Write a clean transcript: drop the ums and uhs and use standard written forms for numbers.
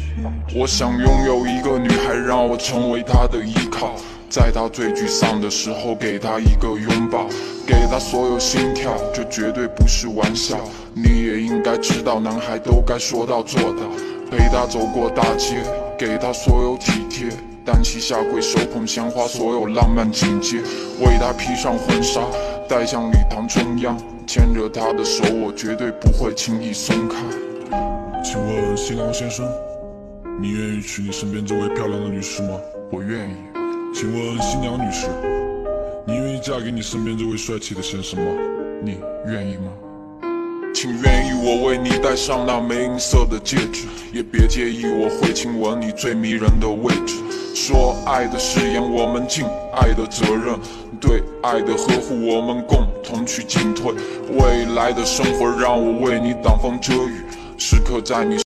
我想拥有一个女孩，让我成为她的依靠，在她最沮丧的时候，给她一个拥抱，给她所有心跳，这绝对不是玩笑。你也应该知道，男孩都该说到做到，陪她走过大街，给她所有体贴，单膝下跪，手捧鲜花，所有浪漫情节，为她披上婚纱，带向礼堂中央，牵着她的手，我绝对不会轻易松开。 请问新郎先生，你愿意娶你身边这位漂亮的女士吗？ 我愿意。 请问新娘女士，你愿意嫁给你身边这位帅气的先生吗？ 你愿意吗？请愿意我为你戴上那枚银色的戒指，也别介意我会亲吻你最迷人的位置。说爱的誓言，我们尽爱的责任，对爱的呵护，我们共同去进退。未来的生活，让我为你挡风遮雨，时刻在你